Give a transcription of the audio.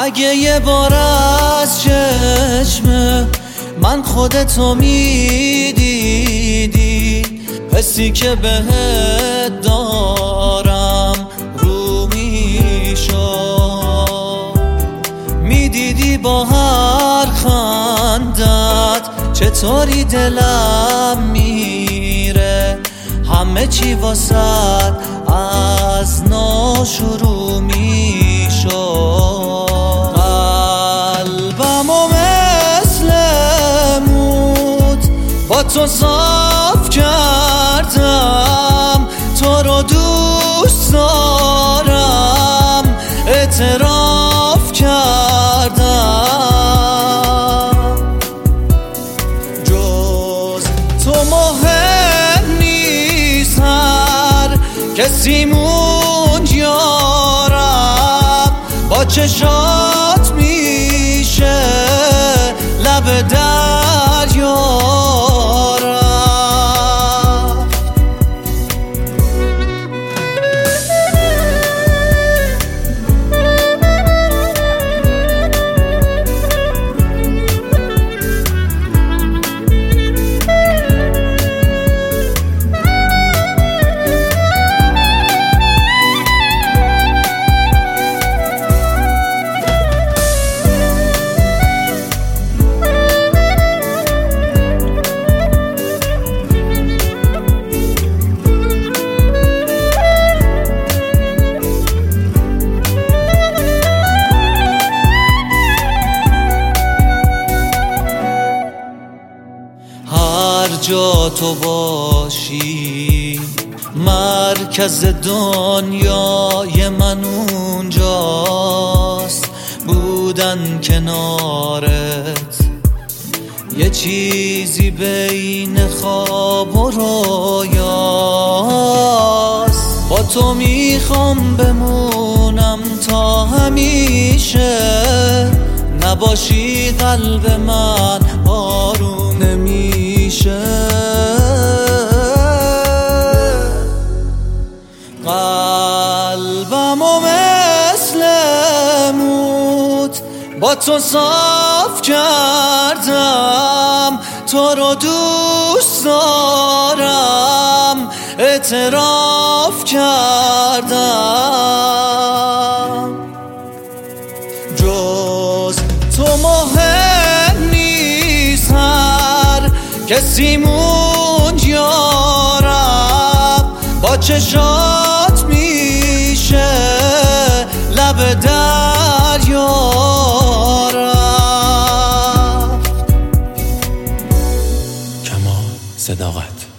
اگه یه بار از چشم من خودتو میدیدی، حسی که بهت دارم رو میشد، میدیدی با هر خندت چطوری دلم میره، همه چی واسد از نو شروع میشد. قلبمو مثل مود با تو صاف کردم، تو رو دوست دارم اعتراف کردم. جز تو مهم نیست، هر کسیمون یارم با چشات میشه لب دریارم. هر جا تو باشی مرکز دنیای من اونجاست، بودن کنارت یه چیزی بین خواب و رویاست. با تو میخوام بمونم تا همیشه، نباشی قلب من آروم نمیشه. قلبمو مثل مود با تو صاف کردم، تو رو دوست دارم اعتراف کردم. جز تو مهم نیست، هر کسیمون یارم با چشات میشه لب دریارم. کمال صداقت.